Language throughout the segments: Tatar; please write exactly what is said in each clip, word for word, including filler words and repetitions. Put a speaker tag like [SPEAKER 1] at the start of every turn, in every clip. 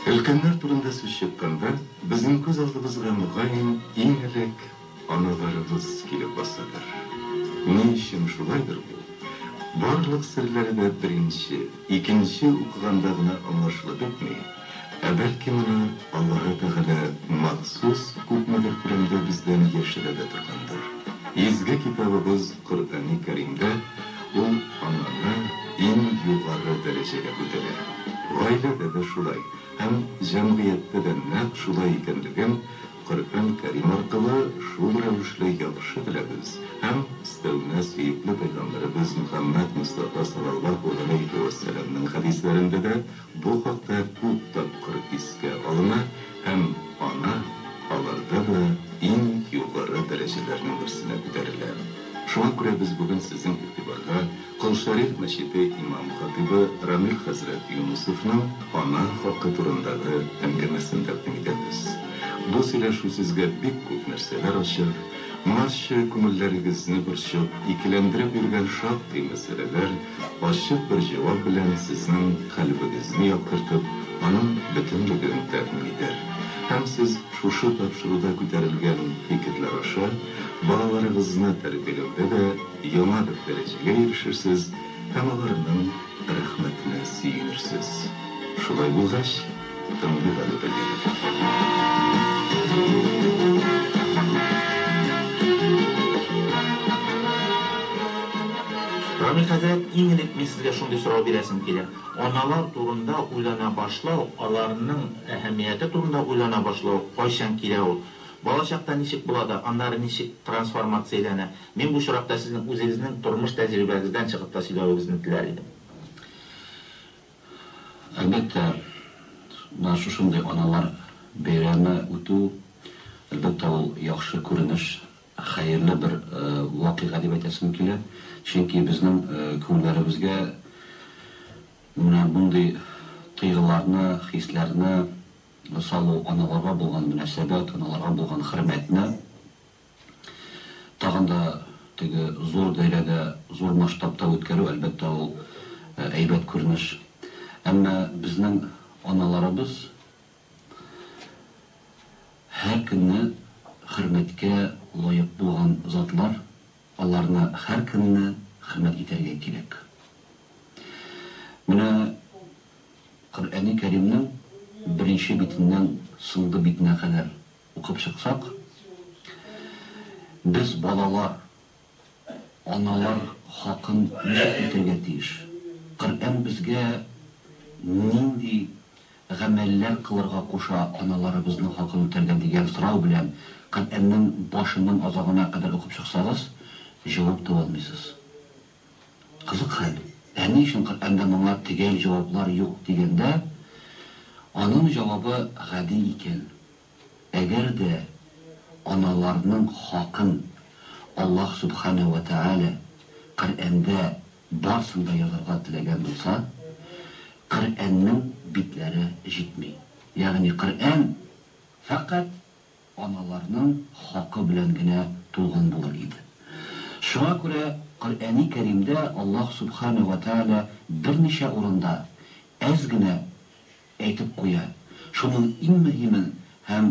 [SPEAKER 1] Өлкәннәр турында сүз чыкканда, безнең күз алдыбызга мөгаен иң элек аналарыбыз килеп басадыр. Ни өчен шулайдыр бу? Барлык серләре дә беренче, икенче укыганда гына аңлашылып бетми. Ә бәлки моны Аллаһ Тәгалә махсус күпмедер күләмдә бездән яшерә дә торгандыр. Изге китабыбыз Коръән-и Кәримдә ул ананы иң югары дәрәҗәгә күтәрә. Гаиләдә дә шулай, һәм җәмгыятьтә дә нәкъ шулай икәнлеген Коръән Кәрим аркылы шул рәвешле яхшы беләбез. Һәм өстәвенә сөекле пәйгамбәрбез Мөхәммәд Мустафа саллаллаһу алейхи ва сәлламның хәдисләрендә дә бу хакта күп тапкыр искә алына, һәм ана аларда да иң югары дәрәҗәләрнең берсенә күтәрелә. Шуңа күрә без бүген сезнең игътибарга Кол-Шариф мәчете имам-хатибы Рамил хәзрәт Юнусовның ана хакы турындагы әңгәмәсен тәкъдим итәбез. Бу сөйләшү сезгә бик күп нәрсәләр ачыр, марчы күңелләрегезне борчып, икеләндереп йөргән шактый мәсьәләләр ачык бер җавап белән сезнең калбыгызны яктыртып, аның бөтенлеген тәэмин итәр. Һәм сез шушы тапшыруда күтәрелгән фикерләр аша балаларыгызны тәрбияләүдә дә яңа бер дәрәҗәгә ирешерсез һәм аларның рәхмәтенә сөенерсез. Шулай булгач, тыңлыйк әле белегез.
[SPEAKER 2] Рамил хәзрәт, иң элек мин сезгә шундый сорау бирәсем килә. Аналар турында уйлана башлау, аларның әһәмияте турында уйлана башлау кайчан килә ул? Бала чакта ничек була да, аннары ничек трансформацияләнә? Мин бу чиракта сезнең үзегезнең тормыш тәҗрибәгездән чыгып та сөйләвегезне теләр идем.
[SPEAKER 3] Әлбәттә, менә шушындай аналар бәйрәме үтү, әлбәттә ул яхшы күренеш, хәерле бер вакыйга дип әйтәсем килә. Чөнки безнең күңелләребезгә менә мондый тойгыларны, хисләрне салу, аналарга булган мөнәсәбәт, аналарга булган хөрмәтне тагын да теге зур даирәдә, зур масштабта үткәрү, әлбәттә ул әйбәт күренеш. Әмма безнең аналарыбыз һәр көнне хөрмәткә лаек булган затлар, аларны һәр көнне хөрмәт итәргә кирәк. Менә Коръән-и Кәримнең беренче битеннән соңгы битенә кадәр укып чыксак, без балалар, аналар хакын ничек итәргә тиеш? Коръән безгә нинди гамәлләр кылырга куша аналарыбызның хакын үтәргә дигән сорау белән Коръәннең башыннан азагына кадәр укып чыксагыз, җавап таба алмыйсыз. Кызык хәл. Ә ни өчен Коръәндә моңа төгәл җаваплар юк дигәндә, аның җавабы гади икән. Әгәр дә аналарның хакын Аллаһ Субханаһу ва Тәгалә Коръәндә барсын да язарга теләгән булса, Коръәннең битләре җитми. Ягъни Коръән фақат аналарның хакы белән генә тулган булыр иде. Шуңа күрә Коръән-и Кәримдә Аллаһ Субханаһу ва Тәгалә берничә урында әз генә әйтеп куя. Шуның иң мөһимен һәм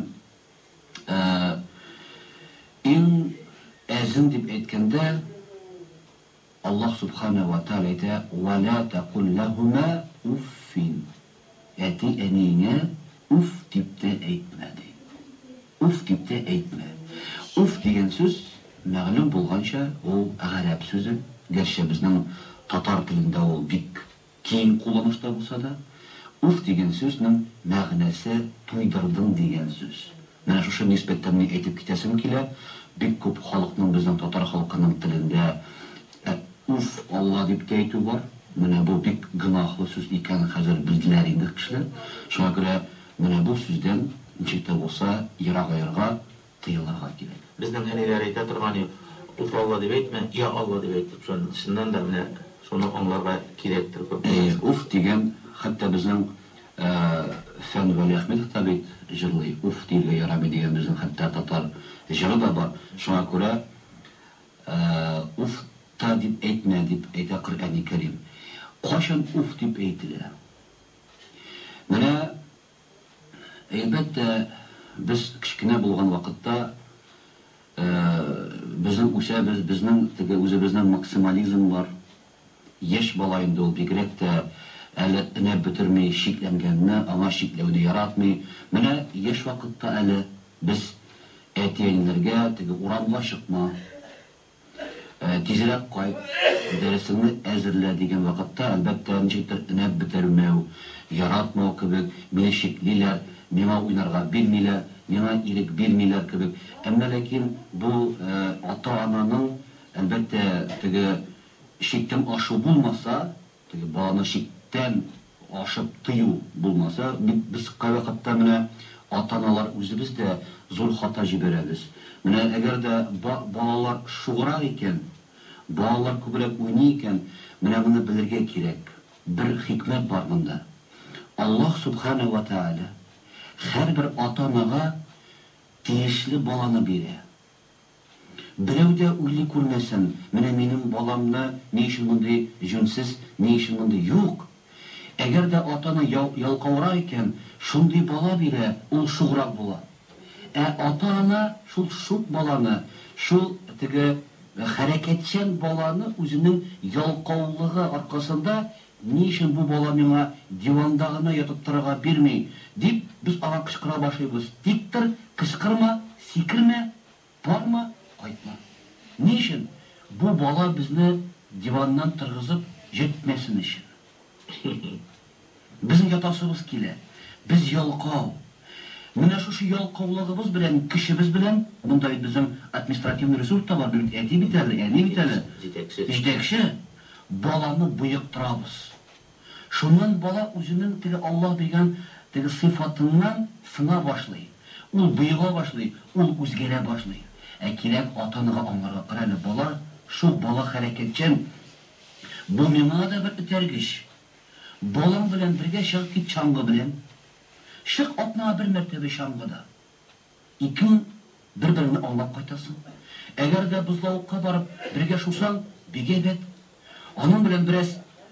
[SPEAKER 3] иң әзен дип әйткәндә Аллаһ Субханаһу ва Тәгалә әйтә: "Ва ла тaqul lahuma uffin." Әти әниеңә уф дип тә әйтмә ди. Уф дип тә әйтмә. Уф дигән сүз мәгълүм булганча ул гарәп сүзе. Гәрчә безнең татар телендә ул бик киң кулланышта булса да, уф дигән сүзнең мәгънәсе туйдырдың дигән сүз. Менә шушы нисбәттән мин әйтеп китәсем килә, бик күп халыкның безнең татар халкының телендә уф Алла дип тә әйтү бар. Менә бу бик гынахлы сүз икәнен хәзер белделәр инде кешеләр. Шуңа күрә менә бу сүздән ничек тә булса ерагайырга, тыелырга кирәк.
[SPEAKER 2] Безнең әниләр әйтә торган, уф Алла дип әйтмә, я Алла дип әйтеп, шуннан да менә шуны аңларга кирәктер күп.
[SPEAKER 3] Уф дигән, хәтта безнең Фән Вәли Әхмәтов та бит җырлый. Уф дияргә ярамый дигән безнең хәтта татар җыры да бар. Шуңа күрә уф та дип әйтмә дип әйтә Әлбәттә, без кечкенә булган вакытта безнең үсәбез, безнең теге үзебезнең максимализм бар. Яшь бала инде ул бигрәк тә әле энә бетермәй шикләнгәнне, аңа шикләүне яратмый. Менә яшь вакытта әле без әти-әниләргә теге урамга чыкма, тизрәк кайт, дәресеңне әзерлә дигән вакытта, әлбәттә, ничектер энә бетермәү, яратмау кебек, мине шиклиләр, миңа уйнарга бирмиләр, миңа ирек бирмиләр кебек. Әмма ләкин бу ата-ананың әлбәттә теге шиктән ашу булмаса, теге баланы шиктән ашып тыю булмаса, без кайвакытта менә ата-аналар үзебез дә зур хата җибәрәбез. Менә әгәр дә балалар шуграк икән, балалар күбрәк уйный икән, менә моны белергә кирәк. Бер хикмәт бар монда. Аллаһ субхана ва тааля һәрбер ата-анага тиешле баланы бирә. Берәү дә уйлый күрмәсен, менә минем баламны ни өчен мондый җүнсез, ни өчен мондый юк. Әгәр дә ата-ана ялкаурак икән, шундый бала бирә, ул шуграк була. Ә ата-ана шул шук баланы, шул теге хәрәкәтчән баланы үзенең ялкаулыгы аркасында ни өчен бу бала миңа диванда гына ятып торырга бирмәй, дип без аңа кычкыра башлыйбыз. Тиктер, кычкырма, сикермә, барма, кайтма. Ни өчен? Бу бала безне диваннан торгызып җитмәсен өчен. Безнең ятасыбыз килә. Без ялкау. Менә шушы ялкаулыгыбыз белән, кешебез белән, мондай безнең административный ресурс та бар, әти бит әле, әни бит әле. Җитәкче. Баланы буйыктырабыз. Шуннан бала үзенең теге Аллаһ биргән теге сыйфатыннан сына башлый. Ул буйга башлый, ул үзгәрә башлый. Ә кирәк ата-анага аңларга кирәк, бала, шул бала хәрәкәтчән. Бу миңа да бер этәргеч. Балаң белән бергә чыгып кит чаңгы белән. Чык атнага бер мәртәбә чаңгыда. Ике бер-берне аңлап кайтасың. Әгәр дә бозлавыкка барып бергә шусаң, бигәбәт. Аның белән бераз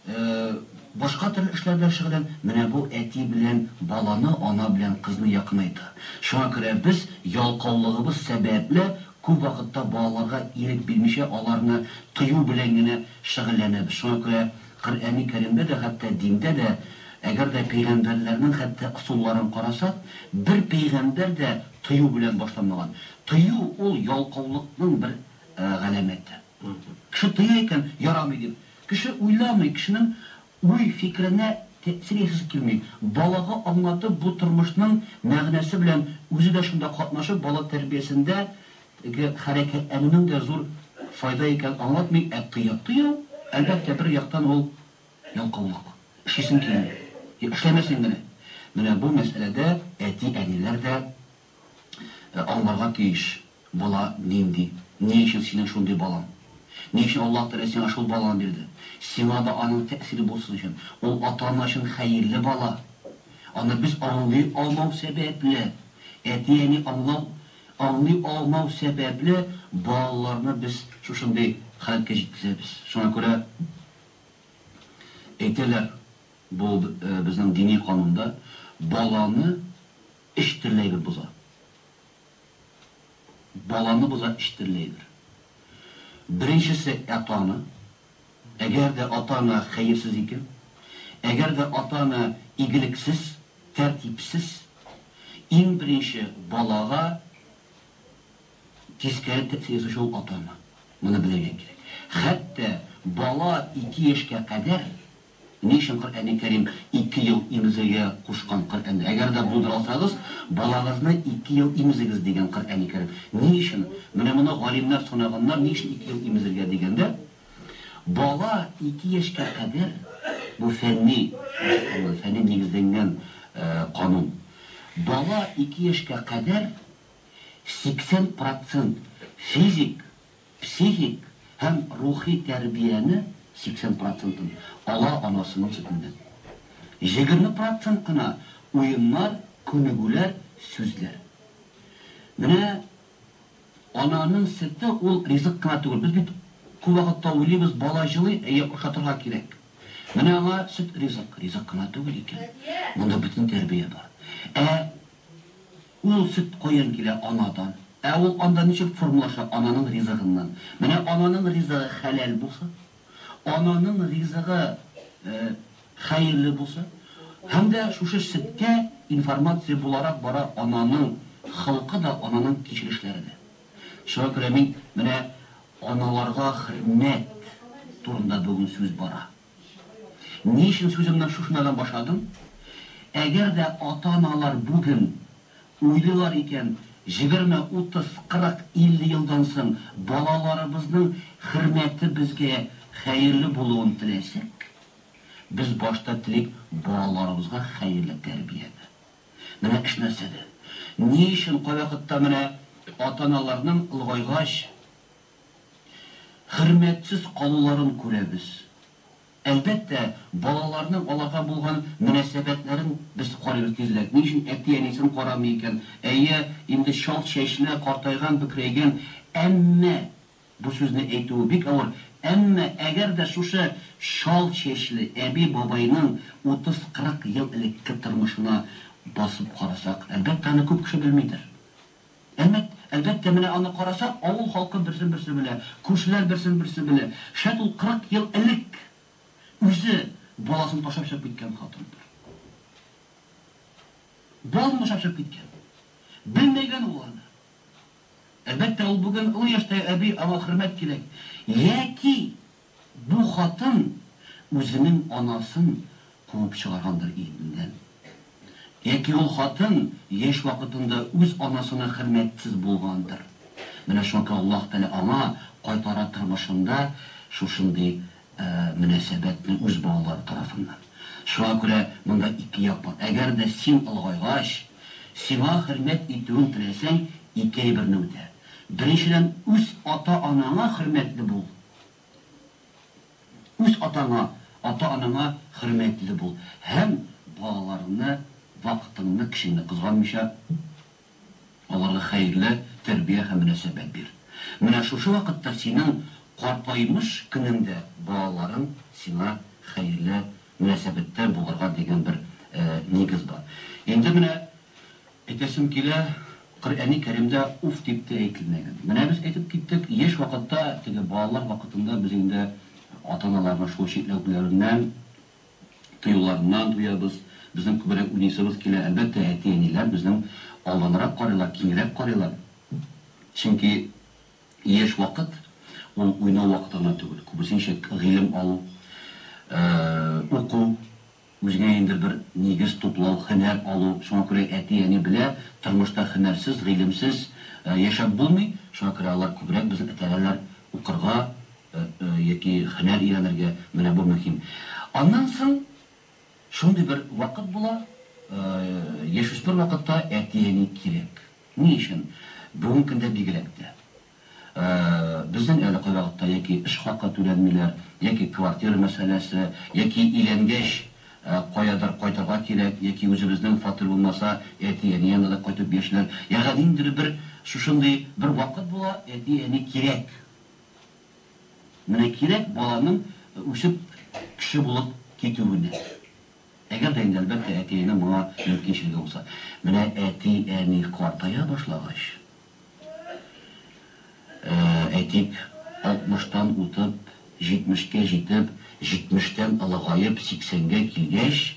[SPEAKER 3] башка төрле эшләр белән шөгыльлән, менә бу әти белән баланы, ана белән кызны якынайта. Шуңа күрә без ялкаулыгыбыз сәбәпле күп вакытта балаларга ирек бирмичә, аларны тыю белән генә шөгыльләнәбез. Шуңа күрә Коръәни Кәримдә дә, хәтта диндә дә, әгәр дә пәйгамбәрләрнең хәтта ысулларын карасак, бер пәйгамбәр дә тыю белән башламаган. Тыю ул ялкаулыкның бер галәмәте. Кеше тыя икән, ярамый дип. Кеше уйламый, кешенең уй фикеренә тәэсир ясый килмәй. Балага аңлатып, бу тормышның мәгънәсе белән үзе дә шунда катнашып, бала тәрбиясендә хәрәкәтләнүнең дә зур файда икән аңлатмый, ә тыя тыя, әлбәттә бер яктан ул ялкаулык. Эшлисең килмәй. Эшләмәсең генә. Менә бу мәсьәләдә әти-әниләр дә аңларга тиеш. Бала нинди, ни өчен синең шундый балаң? Ни өчен Аллаһ Тәгалә сиңа шул баланы бирде? Сиңа да аның тәэсире булсын өчен. Ул ата-ана өчен хәерле бала. Аны без аңлый алмау сәбәпле, әти-әни аңлау, аңлый алмау сәбәпле балаларны без шушындай хәлгә җиткезәбез. Шуңа күрә әйтәләр, бу безнең дини канунда баланы эш төрләре боза. Баланы боза эш төрләре. Беренчесе ата-ана. Әгәр дә ата-ана хәерсез икән, әгәр дә ата-ана игелексез, тәртипсез, иң беренче балага тискәре тәэсир ясаучы ул ата-ана. Моны белергә кирәк. Хәтта бала ике яшькә кадәр, ни өчен Коръәни Кәрим ике ел имезергә кушкан Коръәндә. Әгәр дә булдыра алсагыз, балагызны ике ел имезегез дигән Коръәни Кәрим. Ни өчен? Менә моны галимнәр санаганнар, ни өчен ике ел имезергә дигәндә, бала ике яшькә кадәр, бу фәнни, фәнни нигезләнгән канун. Бала ике яшькә кадәр сиксән процент физик, психик һәм рухи тәрбияне сиксән процентын ала анасының сөтеннән. егерме процент кына уеннар, күнегүләр, сүзләр. Менә ананың сөте ул ризык кына түгел. Без бит күп вакытта уйлыйбыз, бала җылый, әйе ошатырга кирәк. Менә аңа сөт ризык, ризык кына түгел икән. Монда бөтен тәрбия бар. Ә ул сөт каян килә? Анадан. Ә ул анда ничек формулаша? Ананың ризыгыннан. Менә ананың ризыгы хәләл булса, ананың ризыгы хәерле булса, һәм дә шушы сөткә информация буларак бара ананың халкы да, ананың кичерешләре дә. Шуңа күрә мин менә аналарга хөрмәт турында бүген сүз бара. Ни өчен сүземне шушынадан башладым? Әгәр дә ата-аналар бүген уйлыйлар икән, егерме, утыз, кырык, илле елдан соң балаларыбызның хөрмәте безгә хәерле булуын теләсәк, без башта телик балаларыбызга хәерле тәрбияне. Менә эш нәрсәдә? Ни өчен кайвакытта менә ата-аналарның ылгайгач хөрмәтсез калуларын күрәбез. Әлбәттә, балаларның аларга булган мөнәсәбәтләрен без карыйбыз тизрәк. Ни өчен әти-әнисен карамый икән? Әйе, инде шалт чәчле, картайган, бөкрәйгән, әмма бу сүзне әйтүе бик авыр. Әмма әгәр дә шушы шалт чәчле әби бабайның утыз кырык ел элекке тормышына басып карасак, әлбәттә аны күп кеше белмидер. Әмма әлбәттә менә аны карасак, авыл халкы берсен-берсе белә, күршеләр берсен-берсе белә. Шәт ул кырык ел элек үзе баласын ташлап чыгып киткән хатындыр. Баласын ташлап чыгып киткән. Белмәгән ул аны. Әлбәттә ул бүген ул яшьтә әби аңа хөрмәт кирәк. Яки бу хатын үзенең анасын куып чыгаргандыр иңдән. Яки ул хатын яшь вакытында үз анасына хөрмәтсез булгандыр. Менә шуңа Аллаһ Тәала аңа кайтара тормышында шушындый мөнәсәбәтне үз балалары тарафыннан. Шуңа күрә монда ике як бар. Әгәр дә син ылгайгач, сиңа хөрмәт итүен теләсәң, ике әйберне үтә. Беренчедән, үз ата-анаңа хөрмәтле бул. Үз атаңа, ата-анаңа хөрмәтле бул. Һәм балаларыңны, вакытыңны, кешеңне кызганмыйча, аларга хәерле тәрбия һәм мөнәсәбәт бир. Менә шушы вакытта синең картаймыш көнендә балаларың сиңа хәерле мөнәсәбәттә булырга дигән бер нигез бар. Инде менә әйтәсем килә, Коръәни Кәримдә уф дип тә әйтелмәгән. Менә без әйтеп киттек, яшь вакытта, теге балалар вакытында без инде ата-аналарның шул чикләүләреннән, тыюларыннан туябыз, безнең күбрәк уйнысыбыз килә. Әлбәттә, әти-әниләр безнең алданрак карыйлар, киңрәк карыйлар. Чөнки яшь вакыт ул уйнау вакыты гына түгел. Күбесенчә гыйлем алу, уку, үзгә инде бер нигез туплау, һөнәр алу. Шуңа күрә әти-әни белә, тормышта һөнәрсез, гыйлемсез яшәп булмый. Шуңа күрә алар күбрәк безне этәрәләр укырга яки һөнәр өйрәнергә. Менә бу мөһим. Аннан соң шундый бер вакыт була, яшүсмер вакытта әти-әни кирәк. Ни өчен? Бүген көндә бигрәк тә. Безнең әле кайвакытта яки эш хакы түләнмиләр, яки квартира мәсьәләсе, яки иләнгәч каядыр кайтырга кирәк, яки үзебезнең фатир булмаса, әти-әни янына кайтып яшьләр. Ягъни инде бер шушындый бер вакыт була, әти-әни кирәк. Менә кирәк баланың үсеп кеше булып китүенә. Әгәр дә инде әлбәттә әти-әни моңа мөмкинчелеге булса. Менә әти-әни картая башлагач, әйтик, алтмыштан утып, җитмешкә җитеп, җитмештән ылыгаеп, сиксәнгә килгәч,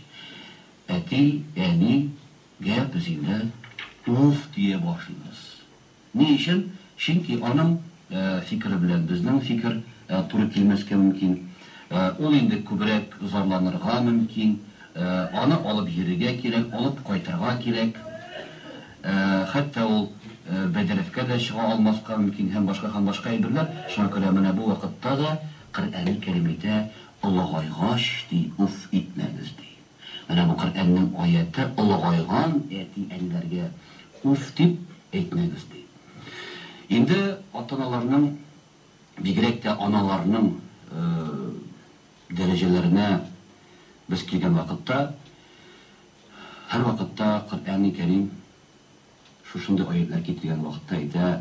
[SPEAKER 3] әти-әнигә без инде уф дия башлыйбыз. Ни өчен? Чөнки аның фикере белән безнең фикер туры килмәскә мөмкин. Ул инде күбрәк зарланырга мөмкин. Аны алып йөрергә кирәк, алып кайтырга кирәк. Хәтта ул бәдәрәфкә дә чыга алмаска мөмкин һәм башка һәм башка әйберләр. Шуңа күрә менә бу вакытта да Коръәни Кәримдә ылгайгач ди, уф итмәгез ди. Менә бу Коръәннең аяты ылгайган әти-әниләргә уф дип әйтмәгез ди. Инде ата-аналарның, бигрәк тә аналарның дәрәҗәләренә без килгән вакытта, һәр вакытта Коръәни Кәрим шушындый аятлар китергән вакытта әйтә: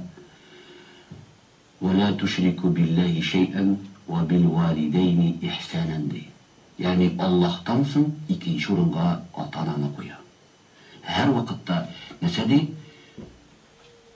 [SPEAKER 3] "Вала тушрику биллаһи шәйъан ва бил валидейни ихсанан" ди. Ягъни Аллаһтан соң икенче урынга ата-ананы куя. Һәр вакытта нәрсә ди?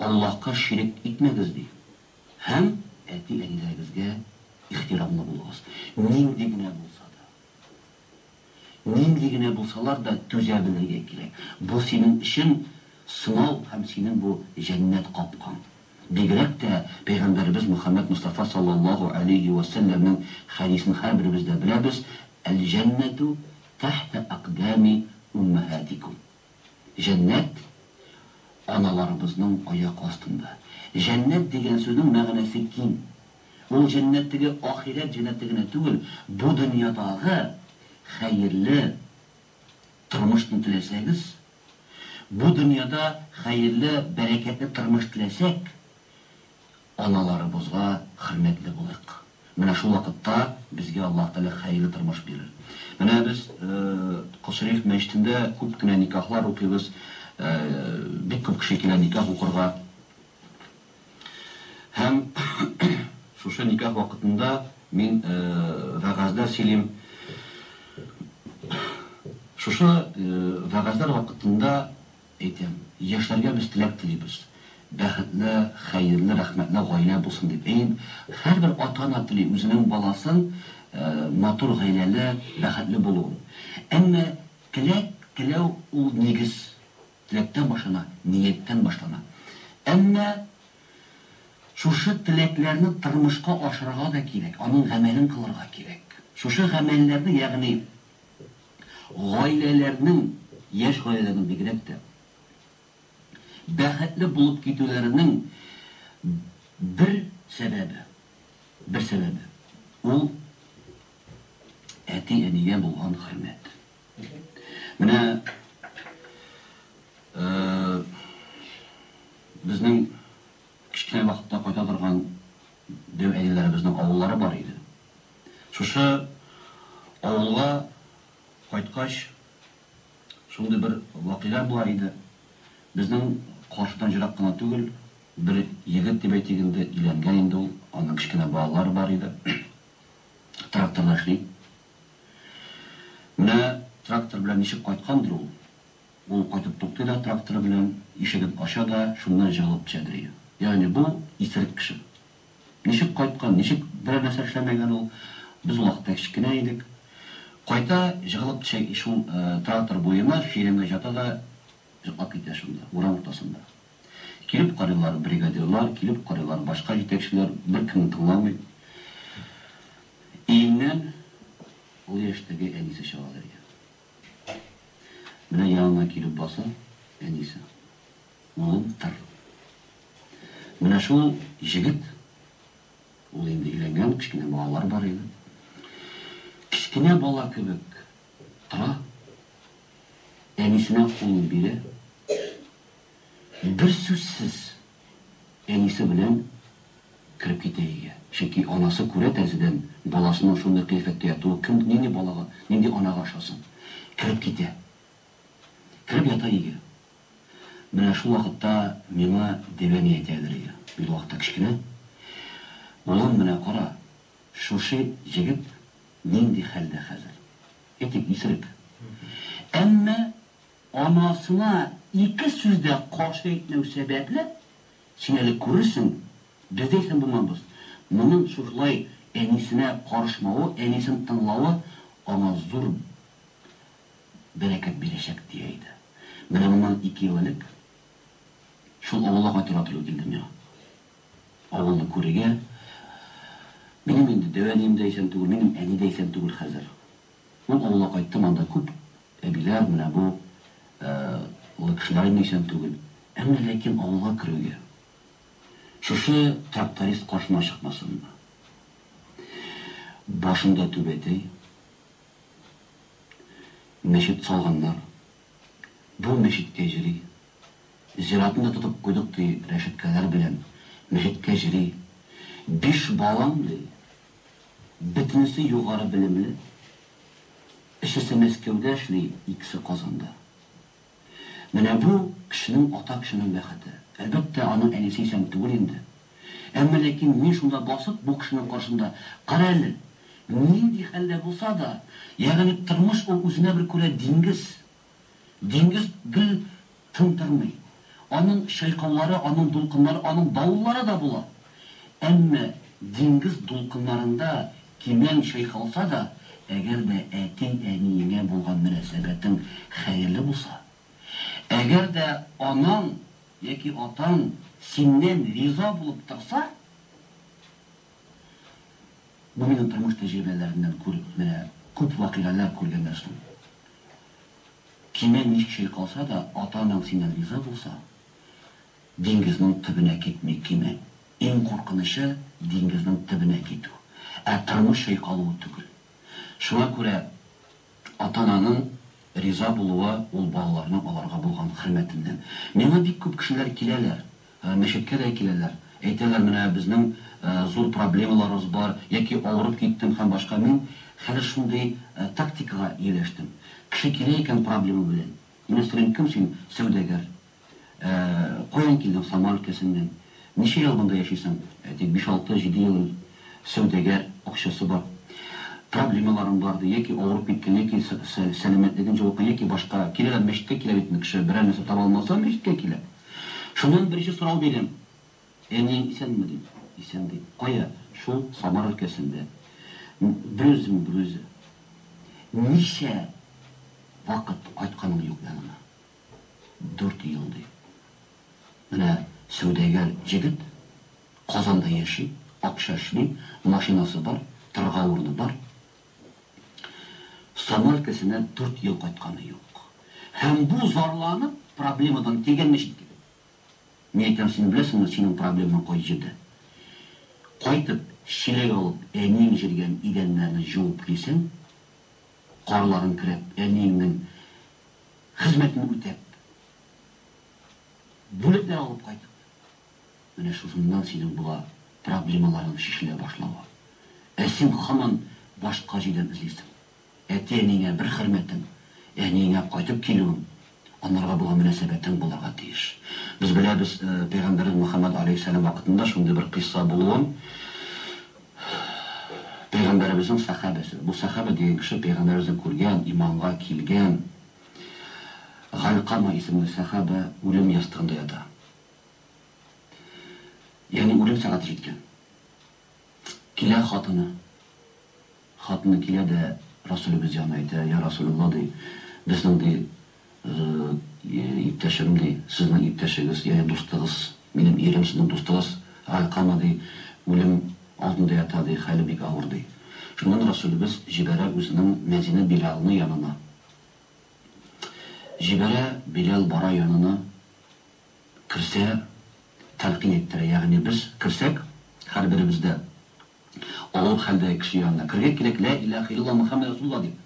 [SPEAKER 3] Аллаһка ширек итмәгез ди. Һәм әти-әниләрегезгә ихтирамлы булыгыз. Нинди генә булса да. Нинди генә булсалар да түзә белергә кирәк. Бу синең өчен сынау һәм синең бу җәннәт капкаң. Бигрәк тә Пәйгамбәрбез Мөхәммәд Мустафа саллаллаху алейхи ва сәлләмнең хәдисен һәрберебез дә беләбез. Әл-җәннәту тәхтә aqdami уммахатикум. Җәннәт аналарыбызның аяк астында. Җәннәт дигән сүзнең мәгънәсе киң. Ул җәннәттәге ахирәт җәннәте генә түгел, бу дөньядагы хәерле тормышны теләсәгез, бу дөньяда хәерле, бәрәкәтле тормыш теләсәк, аналарыбызга хөрмәтле булыйк. Менә шул вакытта безгә Аллаһ Тәгалә хәерле тормыш бирер. Менә без Косриф мәчетендә күп кенә никахлар укыйбыз, бик күп кеше килә никах укырга. Һәм шушы никах вакытында мин вәгазьләр сөйлим. Шушы вәгазьләр вакытында әйтәм, яшьләргә без теләк телибез. Бәхетле, хәерле, рәхмәтле гаилә булсын дип. Һәрбер ата-ана тели үзенең баласын матур гаиләле, бәхетле булуын. Әмма теләк теләү ул нигез. Теләктән башлана, нияттән башлана. Әмма шушы теләкләрне тормышка ашырырга да кирәк, аның гамәлен кылырга кирәк. Шушы гамәлләрне, ягъни гаиләләрнең, яшь гаиләләрнең бигрәк тә бәхетле булып китүләренең бер сәбәбе, бер сәбәбе ул әти-әнигә булган хөрмәт. Менә безнең кичкенә вакытта кайта торган дәү әниләребезнең авыллары бар иде. Шушы авылга кайткач, шундый бер вакыйга була иде. Безнең каршыдан җирак кына түгел, бер егет дип әйтгәндә өйләнгән инде ул, аның кичкенә балалары бар иде. Тракторда эшли. Менә трактор белән ничек кайткандыр ул? Ул кайтып туктый да трактор белән ишеген ача да шуннан җыгылып төшәдер. Ягъни бу исерек кеше. Ничек кайткан, ничек бер нәрсә эшләмәгән ул? Без ул вакытта кичкенә идек. Кайта җыгылып төшә шул трактор буена, фирмада жата да җыгылып китә шунда, урам уртасында. Килеп карыйлар бригадирлар, килеп карыйлар башка җитәкчеләр, бер кем тыңламый. Иннән ул яшьтәге әнисе чыгалар. Менә янына килеп баса, әнисе. Улым тар. Менә шул җегет, ул инде өйләнгән, кичкенә балалар бар иде. Кичкенә бала кебек тора, әнисенә кулын бирә. Бер сүзсез әнисе белән кирип китә өйгә. Чөнки анасы күрә тәзедән баласының шундый кыйфәттә ятуы, кем нинди балага, нинди анага ошасын. Кирип китә. Кирип ята өйгә. Менә шул вакытта миңа дивәни әйтәләр иде. Бер вакытта кичкенә. Улым, менә кара, шушы җегет нинди хәлдә хәзер. Әйтик, исерек. Әмма анасына ике сүздә каршы әйтмәү сәбәпле, син әле күрерсең, без дәйсен булмабыз. Моның шулай әнисенә карышмавы, әнисен тыңлавы аңа зур бәрәкәт бирәчәк дия иде. Менә моннан ике ел элек шул авылга кайтырга туры килде миңа. Авылны күрергә. Минем инде дәвәним дәйсен түгел, минем әни дәйсен түгел хәзер. Ул авылга кайттым, анда күп әбиләр, менә бу ул кешеләр дәйсен түгел. Әмма ләкин авылга керүгә шушы тракторист каршыма чыкмасын. Башында түбәтәй, мәчет салганнар. Бу мәчеткә җыри. Зиратында тотып куйдык ди, рәшәткәләр белән. Мәчеткә җыри. Биш балам ди. Бөтенесе югары белемле. Ишесе Мәскәүдә эшли, икесе Казанда. Менә бу кешенең, ата кешенең бәхете. Әлбәттә, аның әнисе исән түгел инде. Әмма ләкин мин шунда басып, бу кешенең каршында, кара әле, нинди хәлдә булса да, ягъни тормыш ул үзенә бер күрә диңгез. Диңгез гел тын тормый. аның шайкаулары, аның дулкыннары, аның давыллары да була. Әмма диңгез дулкыннарында кимен шайкалса да, әгәр дә әтең әниеңә булган мөнәсәбәтең хәерле булса, әгәр дә анаң яки атаң синнән риза булып торса, бу минем тормыш тәҗрибәләреннән күреп, менә күп вакыйгалар күргәннәр шул. Кимен ничек шайкалса да, ата-анаң синнән риза булса, диңгезнең төбенә китми кимен. Иң куркынычы диңгезнең төбенә китү. Ә тормыш шайкалуы түгел. Шуңа күрә ата-ананың риза булуы ул балаларның аларга булган хөрмәтеннән. Миңа бик күп кешеләр киләләр, мәчеткә дә киләләр. Әйтәләр, менә безнең зур проблемаларыбыз бар, яки авырып киттем һәм башка. Мин хәзер шундый тактикага ияләштем. Кеше килә икән проблема белән. Мин сорыйм, кем син? Сәүдәгәр. Каян килдең? Самар өлкәсеннән. Ничә ел монда яшисең? Тик биш алты җиде ел сәүдәгәр, акчасы бар. Проблемаларым барды, яки авырып киткән, яки сәламәтлеген җавапка, яки башка. Киләләр мәчеткә килә бит кеше, берәр нәрсә таба алмаса мәчеткә килә. Шуннан беренче сорау бирәм. Әниң исәнме дим? Исән дим. Кая? Шул Самар өлкәсендә. Берүзем берүзе. Ничә вакыт кайтканың юк янына? Дүрт ел ди. Менә сәүдәгәр җегет Казанда яши, акча эшли, машинасы бар, торга урыны бар. Самар өлкәсенә дүрт ел кайтканы юк. Һәм бу зарланып проблемадан тигән мәчеткә. Мен әйтәм, син беләсеңме, синең проблемаң кай җирдә? Кайтып, чиләк алып, әниң җиргән идәннәрне җуып килсәң, карларын кереп, әниңнең хезмәтен үтәп, бүләкләр алып кайтып, менә шушыннан синең була проблемаларың шешелә башлауы. Ә син һаман башка җирдән эзлисең. Әти-әнигә бер хөрмәтең, әниңә кайтып килүең, анларга булган мөнәсәбәтең булырга тиеш. Без беләбез, Пәйгамбәрбез Мөхәммәд алейһиссәлам вакытында шундый бер кыйсса булуын. Пәйгамбәрбезнең сахабәсе, бу сахаба дигән кеше Пәйгамбәрбезне күргән, иманга килгән, Галькама исемле сахаба үлем ястыгында ята. Ягъни үлем сәгате җиткән. Килә хатыны. Хатыны килә дә Расулыбыз янына әйтә, я Расулулла ди, безнең ди иптәшем ди, сезнең иптәшегез, яки дустыгыз, минем ирем сезнең дустыгыз, Галькама ди, үлем алдында ята ди, хәле бик авыр ди. Шуннан Расулыбыз җибәрә үзенең Мәдинә Билалны янына. Җибәрә, Билал бара янына, керсә, тәлкин иттерә. Ягъни без керсәк, һәрберебездә авыр хәлдә кеше янына кергә кирәк, ла илаха илляллаһ Мөхәммәд Расулуллаһ дип.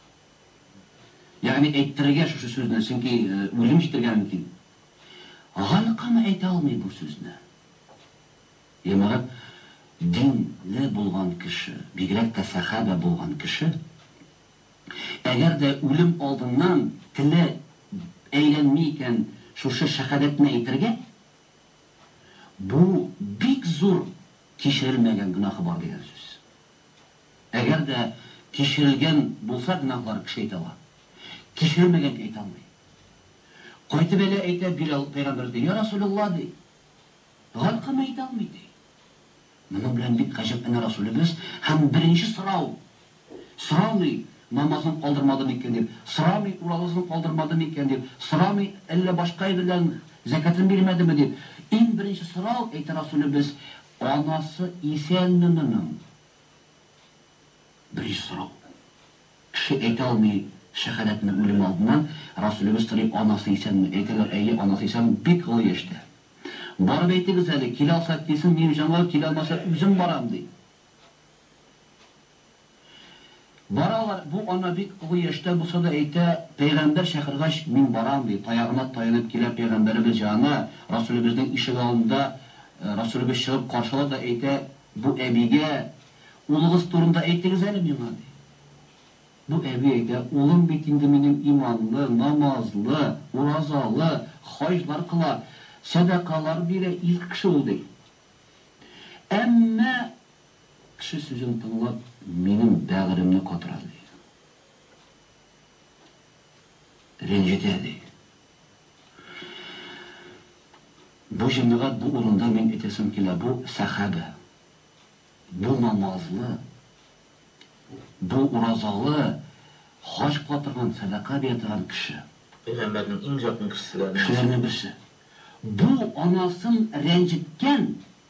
[SPEAKER 3] Ягъни әйттерергә шушы сүзне, чөнки үлем җитәргә мөмкин. Галькама әйтә алмый бу сүзне. Ямагы динле булган кеше, бигрәк тә сахаба булган кеше, әгәр дә үлем алдыннан теле әйләнми икән шушы шәһадәтне әйтергә, бу бик зур кичерелмәгән гөнаһы бар дигән сүз. Әгәр дә кичерелгән булса гөнаһлар кеше әйтә ала. Кичерелмәгән әйтә алмый. Кайтып әле әйтә Билал Пәйгамбәр ди, я Расулулла ди, Галькама әйтә алмый ди. Моның белән бик гаҗәп әнә Расулыбыз һәм беренче сорау. Сорамый, намазын калдырмадым икән дип, сорамый, уразасын калдырмадым икән дип, сорамый, әллә башка белән закатын бирмәдеме дип. Иң беренче сорау әйтә Расулыбыз, анасы исәнме моның? Беренче сорау. Кеше әйтә алмый шәһадәтне үлем алдыннан, Расулыбыз сорый, анасы исәнме? Әйтәләр, әйе, анасы исән, бик олы яшьтә. Барып әйтегез әле, килә алса килсен, мин җанга, килә алмаса үзем барам ди. Баралар, бу ана бик олы яшьтә булса да әйтә, Пәйгамбәр шәһәргә мин барам ди, таягына таянып килә Пәйгамбәрбез янына, Расулыбызның ишеге алдында Расулыбыз чыгып каршылап да әйтә, бу әбигә улыгыз турында әйтегез әле миңа ди. Бу әби әйтә, улым бит инде минем иманлы, намазлы, уразалы, хаҗлар кыла, садакалар бирә, илк кеше ул ди. Әмма кеше сүзен тыңлап, минем бәгыремне катыра ди. Ренҗетә ди. Bu җәмәгать бу урында мин әйтәсем килә, бу сахаба, бу намазлы, бу уразалы, хаҗ кыла торган, садака бирә торган кеше.
[SPEAKER 2] Пәйгамбәрнең иң якын кешеләреннән.
[SPEAKER 3] Кешеләрнең берсе. Бу анасын рәнҗеткән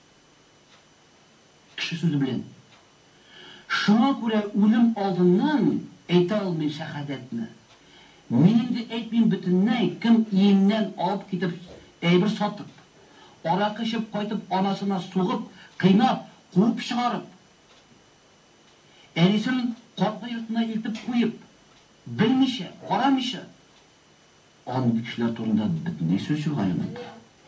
[SPEAKER 3] кеше сүзе белән. Шуңа күрә үлем алдыннан әйтә алмый шәһадәтне. Мин инде әйтмим бөтенләй, кем иеннән алып китеп, әйбер сатып, аракы эчеп кайтып анасына сугып, кыйнап, куып чыгарып, әнисен карга йортына илтеп куеп, белмичә, карамыйча, андый кешеләр турында бөтенләй сүз юк әле.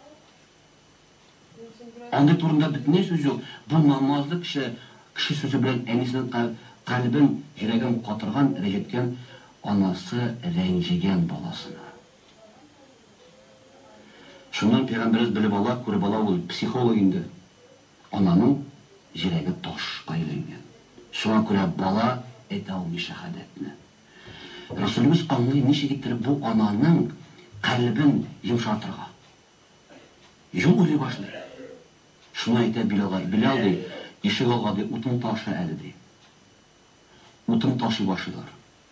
[SPEAKER 3] Андый турында бөтенләй сүз юк. Бу намазлы кеше, кеше сүзе белән әнисенең калбен, йөрәген катырган, рәҗеткән, анасы рәнҗегән баласына. Шуннан Пәйгамбәрбез белеп ала, күреп ала, ул психолог инде. Ананың йөрәге ташка әйләнгән. Шуңа күрә бала әйтә алмый шәһадәтне. Расулыбыз аңлый, ничек иттереп бу ананың калбен йомшартырга. Юк уйлый башлый. Шуны әйтә Билалга, Билал ди, ишек алга ди, утын ташы әле ди. Утын ташы башлыйлар.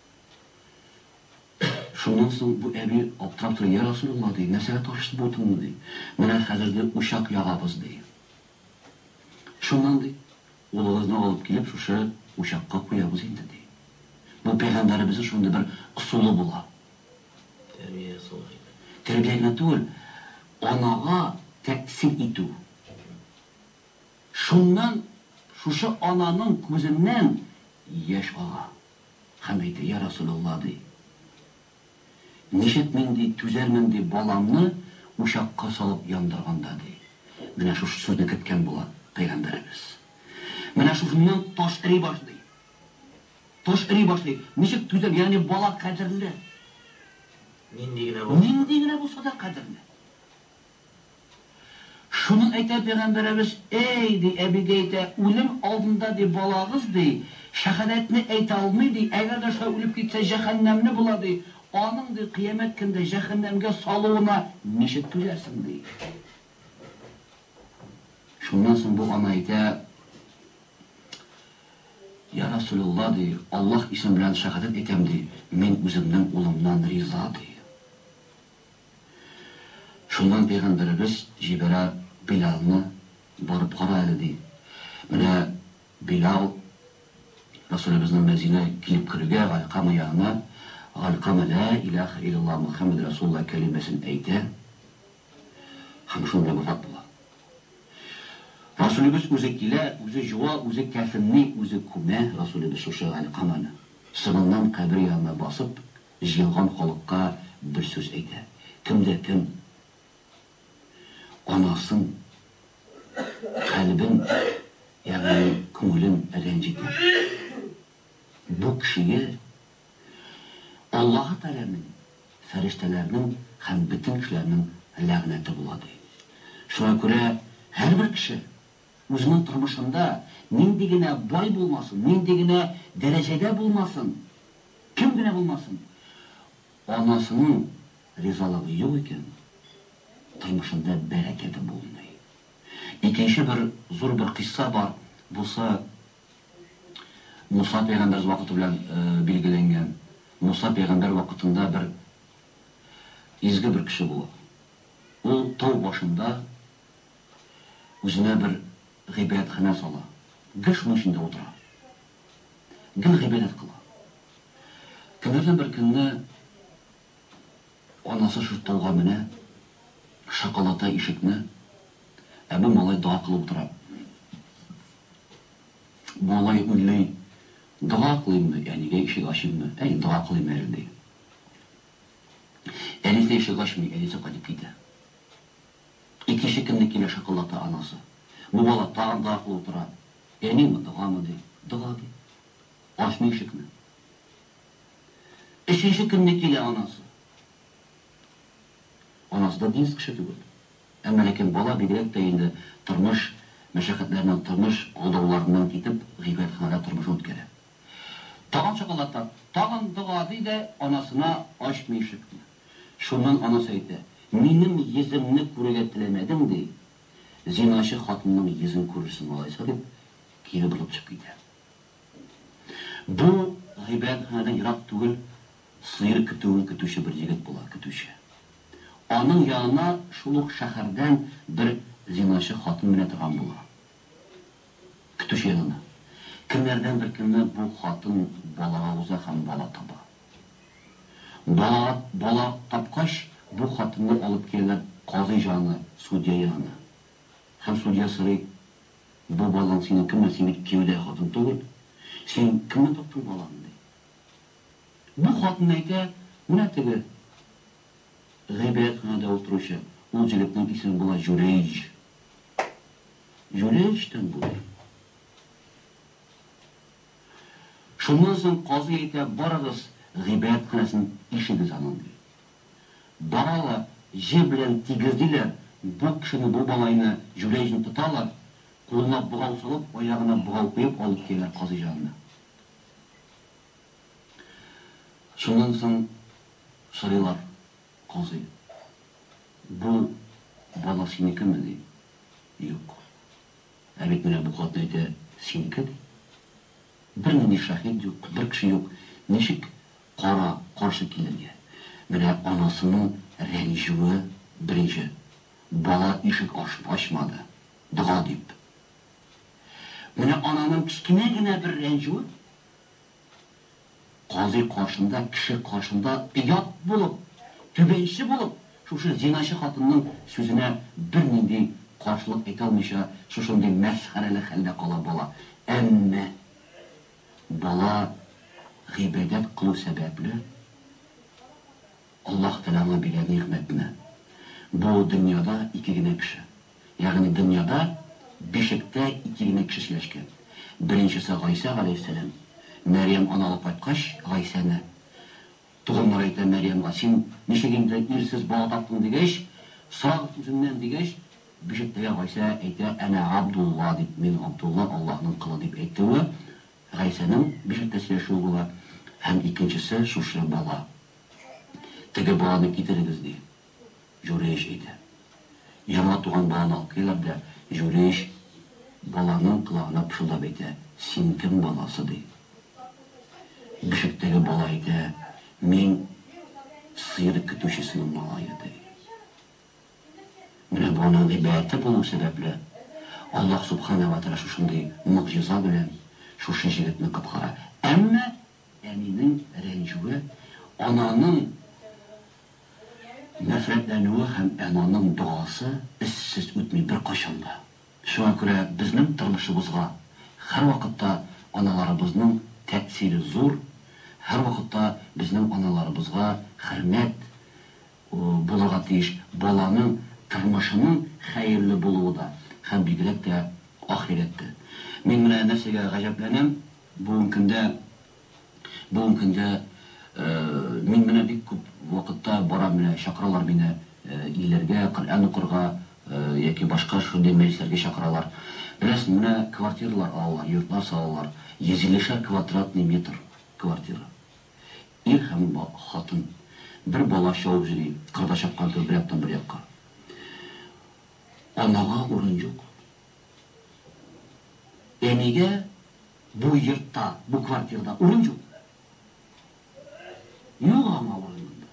[SPEAKER 3] Шуннан соң бу әби аптырап тора, я Расулулла ди, нәрсәгә ташыды бу утынны ди. Менә хәзер ди учак ягабыз ди. Шуннан ди, улыгызны алып килеп, шушы учакка куябыз инде ди. Бу Пәйгамбәребезнең шундый бер ысулы була.
[SPEAKER 2] Тәрбия солай.
[SPEAKER 3] Тәрбия генә түгел, анага тәэсир итү. Шуннан шушы ананың күзеннән яшь ага. Һәм әйтә, я Расулулла ди, ничек мин ди түзәрмен ди баламны учакка салып яндырганда ди. Менә шушы сүзне көткән була Пәйгамбәребез. Менә шушыннан таш эри башлый. Таш эри башлый. Ничек түзәр, ягъни бала кадерле.
[SPEAKER 2] Нинди генә булса.
[SPEAKER 3] Нинди генә булса да кадерле. Шуның әйтә Пәйгамбәребез, эй ди, әбигә әйтә, үлем алдында ди балагыз ди, шәһадәтне әйтә алмый ди, әгәр дә шулай үлеп китсә җәһәннәмне була ди, аның ди кыямәт көндә җәһәннәмгә салуына ничек түзәрсең ди. Шуннан соң бу ана әйтә, я Расулулла ди, Аллаһ исем белән шәһадәт итәм ди, мин үземнең улымнан риза ди. Шуннан Пәйгамбәребез җибәрә Билалны, барып кара әле ди. Менә Билал Расулыбызның мәзинә килеп кергә, Алкама янына, Алкама ла илаха илляллах Мухаммад Расулулла кәлимәсен әйтә. Һәм шунда вафат була. Расулыбыз үзе килә, үзе җуа, үзе кәфенне, үзе күмә, Расулыбыз шушы Алкаманы. Сырыннан кабер янына басып, җыелган халыкка бер сүз әйтә. Кемдә кем анасын, калбен, ягъни күңелен рәнҗитә. Бу кешегә Аллаһ Тәгаләнең, фәрештәләрнең һәм бөтен кешеләрнең ләгънәте була ди. Шуңа күрә һәрбер кеше үзенең тормышында нинди генә бай булмасын, нинди генә дәрәҗәдә булмасын, кем генә булмасын, анасының ризалыгы юк икән, тормышында бәрәкәте булмый. Икенче бер зур бер кисса бар, булса Муса пәйгамбәр вакыты белән билгеләнгән. Муса пәйгамбәр вакытында бер изге бер кеше була. Ул тау башында үзенә бер гыйбадәтханә сала. Гышның эчендә утыра. Гел гыйбадәт кыла. Көннәрдән бер көнне анасы шу тауга менә, шакалата ишекне, ә бу малай дога кылып утыра. Малай уйлый, дога кылыйммы, әнигә ишек ачыйммы? Әй, дога кылыйм әле ди. Әнисе ишек ачмый, әнисе кайтып китә. Икенче көнне килә шакалата анасы. Бу бала тагын дога кылып утыра. Әниме, догамы ди? Дога ди. Ачмый ишекне. Өченче көнне килә анасы. Анасы да динс кеше түгел. Әмма ләкин бала бигрәк тә инде тормыш мәшәкатьләреннән, тормыш алдауларыннан китеп, гыйбадәтханәдә тормышын үткәрә. Тагын шакалата, тагын дога ди дә анасына ачмый ишекне. Шуннан анасы әйтә, Минем йөземне күрергә теләмәдең ди. Зинашы хатынның йөзен күрерсең алайса дип кире булып чыгып китә. Бу гыйбадәтханәдән ерак түгел сыер көтүен көтүче бер егет була, көтүче. Аның янына шул ук шәһәрдән бер зинашы хатын менә торган була. Көтүче янына. Кемнәрдән бер кемне бу хатын балага уза һәм бала таба. Бала, бала тапкач, бу хатынны алып киләләр казый янына, судья янына. Һәм судья сорый, бу балаң синең кемне, син бит кияүдә хатын түгел. Син кемне таптың баланы ди. Бу хатын әйтә, менә теге гыйбадәтханәдә утыручы, ул җегетнең исеме була Журейж. Журейжтан бу. Шуннан соң казый әйтә, барыгыз гыйбадәтханәсен ишегез аның ди. Баралар, же белән тигездиләр, бу кешене, бу балайны Журейжны тоталар, кулына бугау салып, аягына бугау куеп алып киләләр казый янына. Шуннан соң сорыйлар казый, бу бала синекеме ди? Юк. Ә бит менә бу хатын әйтә, синеке ди. Бер нинди шаһид юк, бер кеше юк. Ничек кара каршы килергә? Менә анасының рәнҗүе беренче. Бала ишек ачмады, дуга дип. Менә ананың кечкенә генә бер рәнҗүе казый каршында, кеше каршында ят булып, түбәнче булып, шушы зинашы хатынның сүзенә бер нинди каршылык әйтә алмыйча, шушындый мәсхәрәле хәлдә кала бала. Әмма бала гыйбадәт кылу сәбәпле Аллаһ Тәгалә биргән нигъмәтне. Бу дөньяда ике генә кеше. Ягъни дөньяда бишектә ике генә кеше сөйләшкән. Беренчесе Гайса галәйһиссәлам. Мәрьям аналып кайткач, Гайсаны тугыннар әйтә Мәрьямга, син ничек инде ирсез бала таптың дигәч, сагыз үзеннән дигәч, бишектәге Гайса әйтә, әнә Абдулла дип, мин Абдулла Аллаһның кылы дип әйтте. Гайсаның бишектә сөйләшүе була. Һәм икенчесе шушы бала. Теге баланы китерегез ди. Журейш әйтә. Яңа туган баланы алып киләләр дә, Журейш баланың колагына пышылдап әйтә, син кем баласы ди. Бишектәге бала әйтә, мин сыер көтүчесенең малае ди. Менә буның гыйбадәте булу сәбәпле Аллаһ Субхана ва Тәгалә шушындый мугъҗиза белән шушы җегетне капкара. Әмма әнинең рәнҗүе, ананың нәфрәтләнүе һәм ананың дуасы эссез үтми бер кайчанда. Шуңа күрә безнең тормышыбызга һәр вакытта аналарыбызның тәэсире зур, һәр вакытта безнең аналарыбызга хөрмәт булырга тиеш, баланың тормышының хәерле булуы да һәм бигрәк тә ахирәттә. Мин менә нәрсәгә гаҗәпләнәм, бүген көндә бүген көндә мин менә бик күп вакытта бара, менә чакыралар мине илләргә, Коръән укырга яки башка шундый мәҗлесләргә чакыралар. Беләсең, менә квартиралар алалар, йортлар салалар, йөз илле квадратный метр квартира. Ир һәм хатын, бер бала чабып йөри, кырда чапкан бер яктан бер якка. Анага урын юк. Әнигә бу йортта, бу квартирада урын юк. Юк аңа урынында.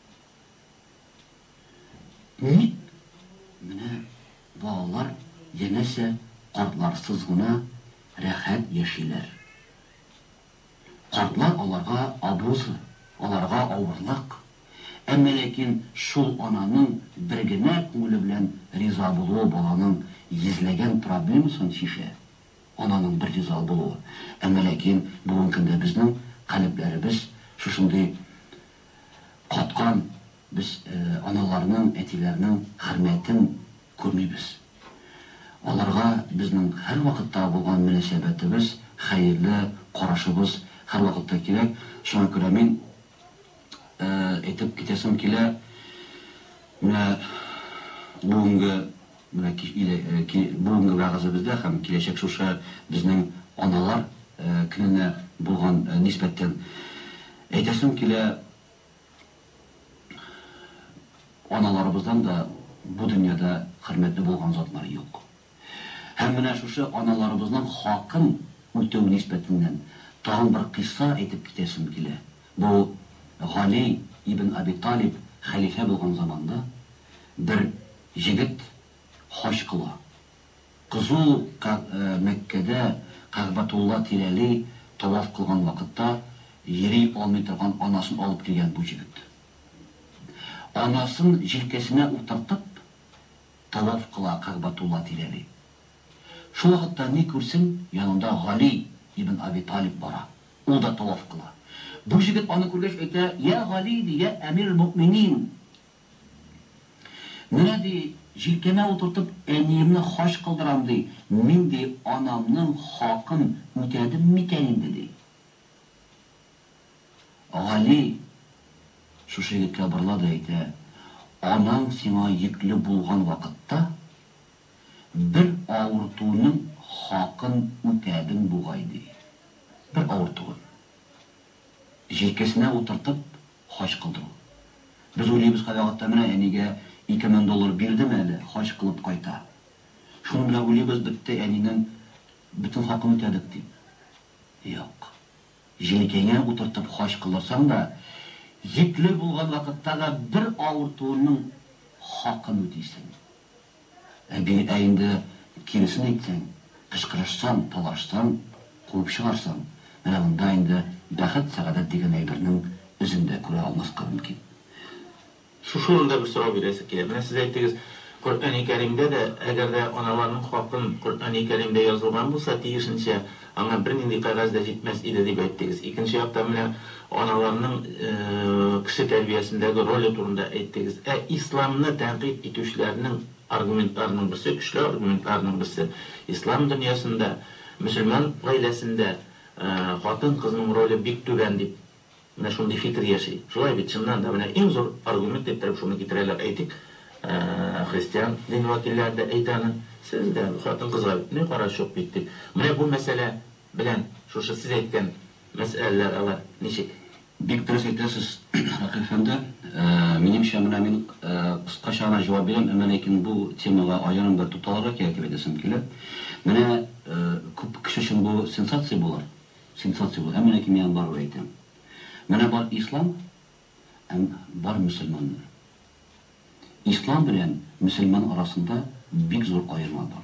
[SPEAKER 3] Ник? Менә балалар янәсә картларсыз гына рәхәт яшиләр. Картлар аларга абузы, аларга авырлык. Әмма ләкин шул ананың бер генә күңеле белән риза булуы баланың йөзләгән проблемасын шишә. Ананың бер риза булуы. Әмма ләкин бүген көндә безнең каләпләребез шушындый каткан, без аналарның, әтиләрнең хөрмәтен күрмибез. Аларга безнең һәр вакытта булган мөнәсәбәтебез, хәерле карашыбыз һәр вакытта кирәк. Шуңа күрә мин әйтеп китәсем килә, менә бүгенге менә бүгенге вәгазебездә һәм киләчәк шушы безнең аналар көненә булган нисбәттән әйтәсем килә, аналарыбыздан да бу дөньяда хөрмәтле булган затлар юк. Һәм менә шушы аналарыбызның хакын үтәү нисбәтеннән тагын бер кыйсса әйтеп китәсем килә. Бу Гали ибн Аби Талиб хәлифә булган заманда бер җегет хаҗ кыла. Кызу Мәккәдә Кәгъбәтулла тирәли таваф кылган вакытта йөри алмый торган анасын алып килгән бу җегет. Анасын җилкәсенә утыртып таваф кыла Кәгъбәтулла тирәли. Шул вакытта ни күрсен, янында Гали ибн Аби Талиб бара. Ул да таваф кыла. Бу җегет аны күргәч әйтә: "Я Гали, я Әмир мөминин. Менә ди җилкәмә утыртып әниемне хаҗ кылдырам ди. Мин ди анамның хакын үтәдем микән инде ди." Гали шушы егеткә борыла да әйтә: "Анаң сиңа йөкле булган вакытта бер авыртуның хакын үтәдең бугай ди. Бер авыртуын җилкәсенә утыртып хаҗ кылдыру. Без уйлыйбыз кайвакытта менә әнигә ике мең доллар бирдем әле, хаҗ кылып кайта. Шуны белән уйлыйбыз, бетте, әнинең бөтен хакын үтәдек дип. Юк. Җилкәңә утыртып хаҗ кылдырсаң да, йөкле булган вакытта да бер авыртуның хакын үтисең. Ә инде киресен әйтсәң, кычкырышсаң, талашсаң, куып чыгарсаң, менә монда инде бәхет, сәгадәт дигән әйбернең үзен дә күрә алмаска мөмкин.
[SPEAKER 2] Шушында бер сорау бирәсе килә. Менә сез әйттегез, Коръән-и Кәримдә дә, әгәр дә аналарның хакын Коръән-и Кәримдә язылган булса, тиешенчә аңа бер нинди кагаз да җитмәс иде дип әйттегез. Икенче якта менә аналарның кеше тәрбиясендәге роле турында әйттегез. Ә исламны тәнкыйть итүчеләрнең аргументларының берсе, көчле аргументларның берсе, ислам дөньясында, мөселман гаиләсендә хатын кызның роле бик түбән дип, менә шундый фикер яши. Шулай бит, чыннан да менә иң зур аргумент дип шуны китерәләр, әйтик, христиан дин вәкилләре дә әйтә аны, сез дә хатын кызга ни караш юк бит дип. Менә бу мәсьәлә белән шушы сез әйткән мәсьәләләр алар ничек?
[SPEAKER 3] Бик дөрес әйтәсез, Рәкыйп әфәнде. Минемчә менә мин кыскача гына җавап бирәм, әмма ләкин бу темага аерым бер тукталырга кирәк дип әйтәсем килә. Менә күп кеше өчен бу сенсация булыр. Сенсация булыр. Әмма ләкин мин бар әйтәм. Менә бар ислам, бар мөселманнар. Ислам белән мөселман арасында бик зур аерма бар.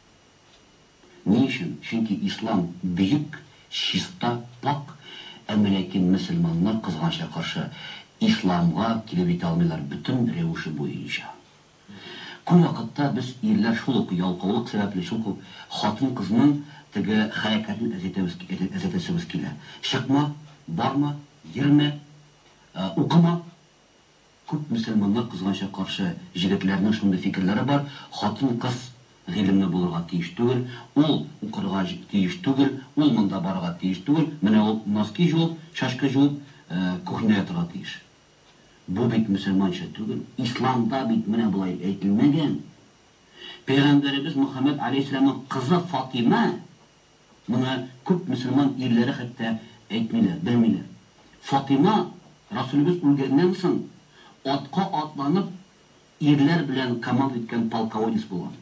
[SPEAKER 3] Ни өчен? Чөнки ислам бөек, чиста, пак, әмма ләкин мөселманнар кызганча каршы исламга килеп җитә алмыйлар бөтен рәвеше буенча. Күп вакытта без ирләр шул ук ялкаулык сәбәпле шул ук хатын кызның теге хәрәкәтен әзәтәсебез килә. Чыкма, барма, йөрмә, укыма. Күп мөселманнар кызганча каршы җегетләрнең шундый фикерләре бар. Хатын кыз гыйлемле булырга тиеш түгел, ул укырга тиеш түгел, ул монда барырга тиеш түгел, менә ул носки жуып, чашка жуып, кухняда торырга тиеш. Бу бит мөселманча түгел. Исламда бит менә булай әйтелмәгән. Пәйгамбәребез Мөхәммәд алейһиссаламның кызы Фатима, моны күп мөселман ирләре хәтта әйтмиләр, белмиләр. Фатима Расулыбыз үлгәннән соң атка атланып ирләр белән команда иткән полководец булган.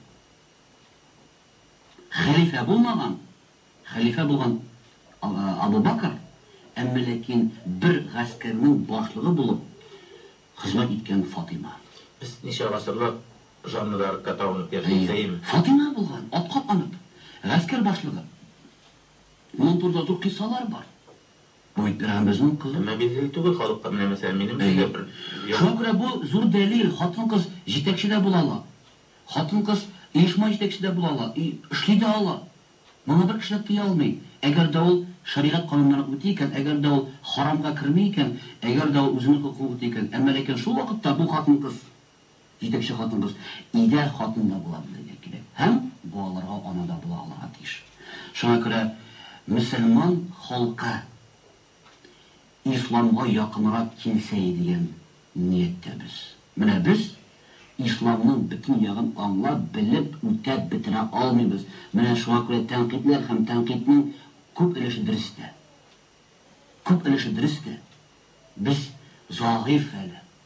[SPEAKER 3] Хәлифә булмаган, хәлифә булган Абу Бакр, әмма ләкин бер гаскәрнең башлыгы булып хезмәт иткән Фатима.
[SPEAKER 2] Без ничә гасырлар жанрlar каталонып яшәйбез.
[SPEAKER 3] Фатима булган, атка атланып, гаскәр башлыгы. Моның турында зур кыйссалар бар. Бу Пәйгамбәрнең кызы.
[SPEAKER 2] Әмма билгеле түгел халыкка, менә мәсәлән минем бер.
[SPEAKER 3] Шуңа күрә бу зур дәлил, хатын кыз җитәкче дә була ала. Хатын кыз оешма җитәкче дә була ала, эшли дә ала. Моны бер кеше тыя алмый. Әгәр дә ул шариғат кануннарын үти икән, әгәр дә ул харамга керми икән, әгәр дә ул үзенең хокукын үти икән, әмма ләкин шул вакытта бу хатын кыз, җитәкче хатын кыз, идәр хатын да була белергә кирәк. Һәм балаларга ана да була алырга тиеш. Шуңа күрә мөселман халкы исламга якынрак килсә дигән ниятдә без. Менә без исламның бөтен ягын аңлап, белеп, үтәп бетерә алмыйбыз. Менә шуңа күрә тәнкыйтьләр һәм тәнкыйтьнең күп өлеше дөрестә. Күп өлеше дөрестә. Без загыйф әле.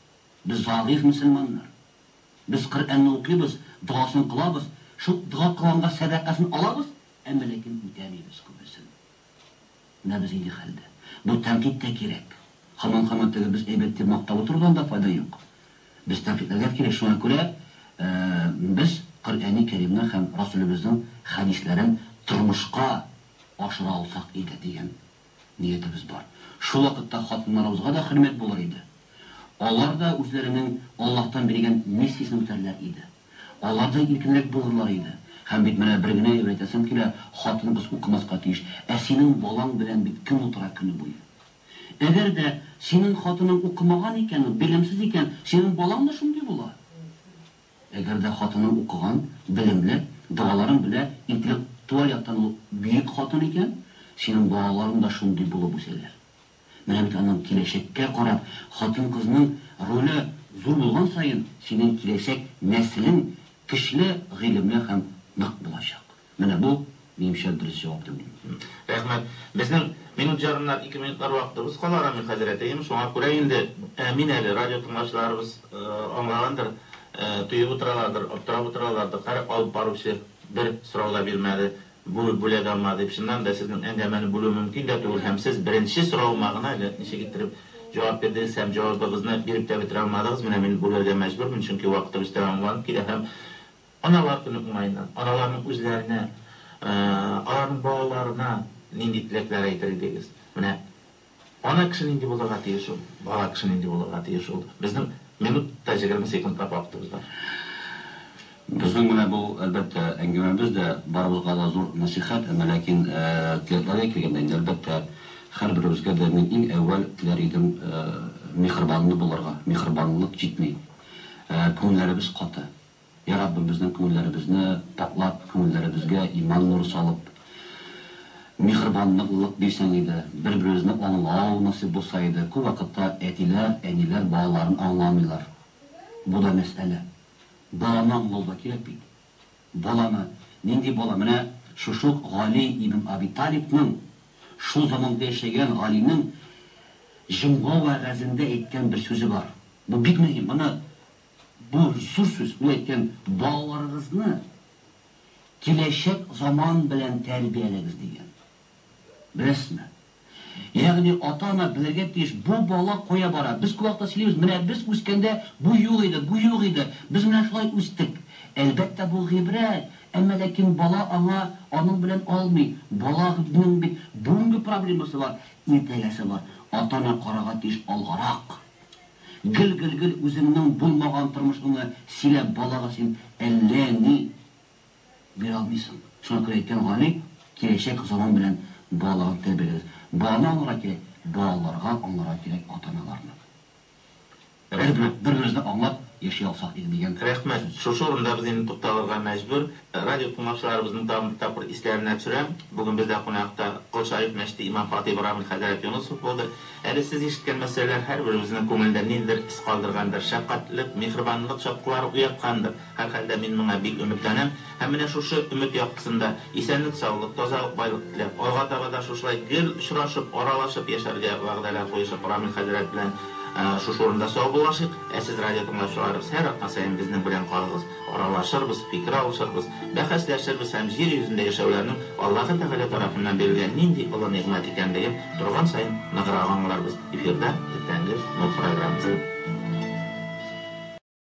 [SPEAKER 3] Без загыйф мөселманнар. Без Коръәнне укыйбыз, дуасын кылабыз, шул дуа кылганга садакасын алабыз, әмма ләкин үтәмибез күбесен. Менә без инде хәлдә. Бу тәнкыйть тә кирәк. Һаман-һаман теге без әйбәт дип мактап утырганда файда юк. Без тәнкыйтьләргә кирәк, шуңа күрә без Коръәнни Кәримне һәм Расулыбызның хәдисләрен тормышка ашыра алсак иде дигән ниятебез бар. Шул вакытта хатыннарыбызга да хөрмәт булыр иде. Алар да үзләренең Аллаһтан биргән миссиясен үтәрләр иде. Алар да иркенлек булырлар иде. Һәм бит менә бер генә әйтәсем килә, хатыныбыз укымаска тиеш. Ә синең балаң белән бит кем утыра көне буе? Әгәр дә синең хатының укымаган икән, белемсез икән, синең балаң да шундый була. Әгәр дә хатының укыган, белемле, дуаларын белә, интеллектуаль яктан ул бөек хатын икән, синең балаларың да шундый булып үсәләр. Менә бит аның киләчәккә карап, хатын-кызның роле зур булган саен, синең киләчәк нәселең көчле, гыйлемле һәм нык булачак. Менә бу минемчә дөрес җавап дип уйлыйм.
[SPEAKER 2] Рәхмәт. Безнең минут жарымнар, ике минутлар вакытыбыз кала, Рамил хәзрәтәем. Шуңа күрә инде мин әле радио тыңлаучыларыбыз аңлагандыр, тыйып утыралардыр, аптырап утыралардыр. Карап алып баручы бер сорауга бирмәде, бу бүләк алмады. Шуннан да сезнең әңгәмәне бүлү мөмкин дә түгел, һәм сез беренче сорауыма гына ничек иттереп җавап бирдегез һәм җавабыгызны биреп тә бетерә алмадыгыз. Менә мин бүләргә мәҗбүрмен, чөнки вакытыбыз тәмамланып килә һәм аналар көне уңайыннан, аналарның үзләренә, аларның балаларына нинди теләкләр әйтер идегез? Менә ана кеше нинди булырга тиеш ул, бала кеше нинди булырга тиеш ул? Безнең минутта егерме секундка вакытыбыз бар.
[SPEAKER 3] Безнең менә бу әлбәттә әңгәмәбез дә барыбызга да зур насихат, әмма ләкин теләкләргә килгәндә инде әлбәттә һәрберебезгә дә мин иң әүвәл теләр идем михрбанлы булырга. Михрбанлык җитми. Күңелләребез каты. Я Раббим, безнең күңелләребезне паклап, күңелләребезгә иман нуры салып, михрбанлык бирсәң иде, бер-беребезне аңлау насыйп булса иде. Күп вакытта әтиләр, әниләр балаларын аңламыйлар. Бу да мәсьәлә. Баланы аңлау да кирәк бит. Баланы, нинди бала? Менә шушы Гали ибн Аби Талибның, шул заманда яшәгән Галинең җомга вәгазендә әйткән бер сүзе бар. Бу бик мөһим. Моны бу зур сүз. Ул әйткән: балаларыгызны киләчәк заман белән тәрбияләгез дигән. Беләсезме? Ягъни ата-ана белергә тиеш, бу бала кая бара? Без кулакта сөйлибез, менә без үскәндә бу юк иде, бу юк иде. Без менә шулай үстек. Әлбәттә бу гыйбрәт, әмма ләкин бала аңа аның белән алмый. Баланың бит бүгенге проблемасы бар, иртәгәсе бар. Ата-ана карага тиеш алгарак. Гел-гел-гел үзеңнең булмаган тормышыңны сөйләп балага син әллә ни бирә алмыйсың. Шуңа күрә әйткән Гали, киләчәк заман белән баланы тәрбияләгез. Баланы аңларга кирәк, балаларга аңларга кирәк ата-аналарны. Бер-беребезне аңлап яши алсак иде дигән.
[SPEAKER 2] Рәхмәт. Шушы урында без инде тукталырга мәҗбүр. Радио тыңлаучыларыбызның тапкыр исләренә төшерәм. Бүген бездә кунакта Кылшаев мәчете имам Фатих Рамил хәзрәт Юнусов булды. Әле сез ишеткән мәсьәләләр һәрберебезнең күңелдә ниндидер ис калдыргандыр, шәфкатьлек, михрбанлык чаткылары уяткандыр. Һәр хәлдә мин моңа бик өметләнәм. Һәм менә шушы өмет яктысында исәнлек, саулык, тазалык, байлык теләп, алга таба да шушылай гел очрашып, аралашып яшәргә вәгъдәләр куешып Рамил хәзрәт белән шушы урында сау булашык. Ә сез радио тыңлаучыларыбыз һәр атна саен безнең белән калыгыз, аралашырбыз, фикер алышырбыз, бәхәсләшербез һәм җир йөзендә яшәүләрнең Аллаһ Тәгалә тарафыннан бирелгән нинди олы нигъмәт икәнлеген торган саен ныграк аңларбыз. Эфирда иртәнге программабыз.